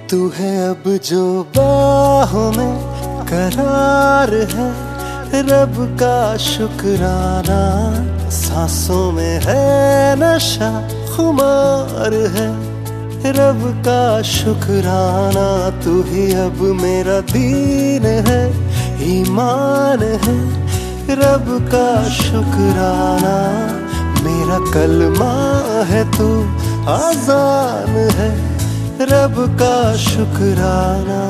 तू है अब जो बाहों में करार है, रब का शुक्राना। सांसों में है नशा, खुमार है, रब का शुक्राना। तू ही अब मेरा दीन है, ईमान है, रब का शुक्राना। मेरा कलमा है तू आजान है, रब का शुक्राना।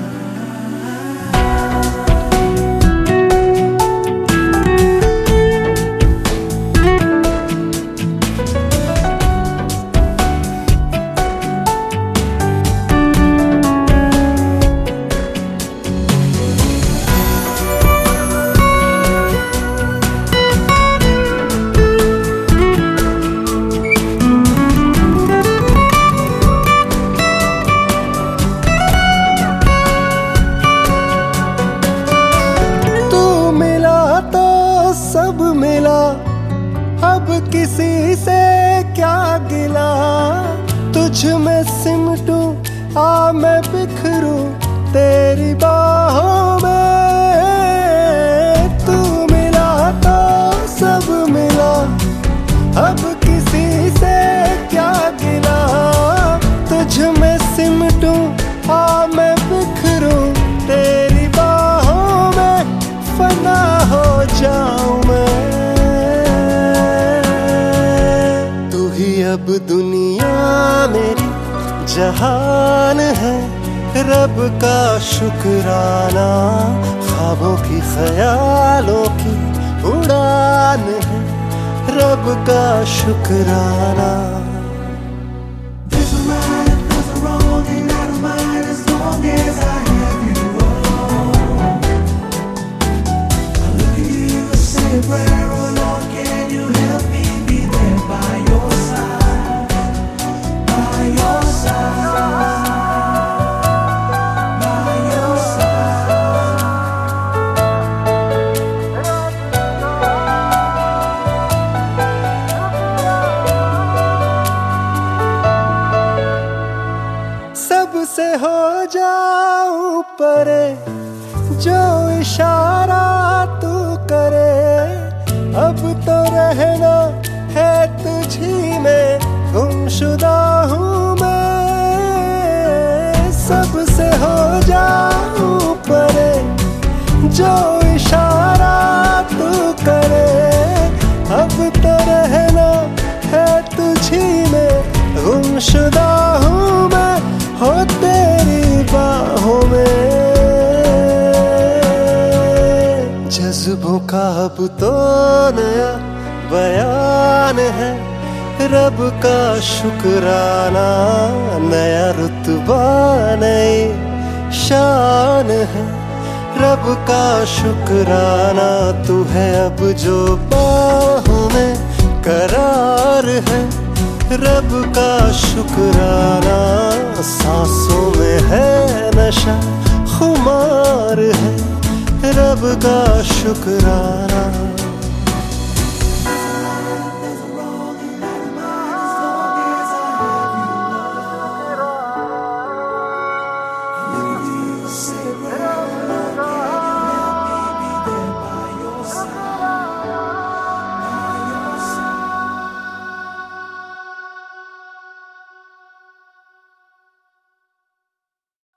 सब मिला, अब किसी से क्या गिला। तुझ में सिमटूं, आ मैं बिखरूं तेरी बाहों में। तू मिला तो सब मिला, अब किसी से क्या गिला। तुझ में सिमटूं, आ मैं बिखरूं तेरी बाहों में। फना हो जाऊं मैं, तू ही अब दुनिया मेरी जहान है, रब का शुक्राना। ख्वाबों की ख्यालों की उड़ान है, रब का शुक्राना। Where, oh Lord, can you help me be there by your side, by your side, by your side. सबसे हो जाऊं परे, जो इशारा तू करे। अब तो रहना है तुझी में, गुमशुदा हूँ मैं। सबसे हो जाऊं परे, जो इशारा तू करे। अब तो रहना है तुझी में, गुमशुदा हूँ मैं, हो तेरी बाहों में। जज्बों का अब तो नया बयान है, रब का शुक्राना। नया रुतबा नई शान है, रब का शुक्राना। तू है अब जो बाहों में करार है, रब का शुक्राना। सांसों में है नशा, खुमार है, रब का शुक्राना।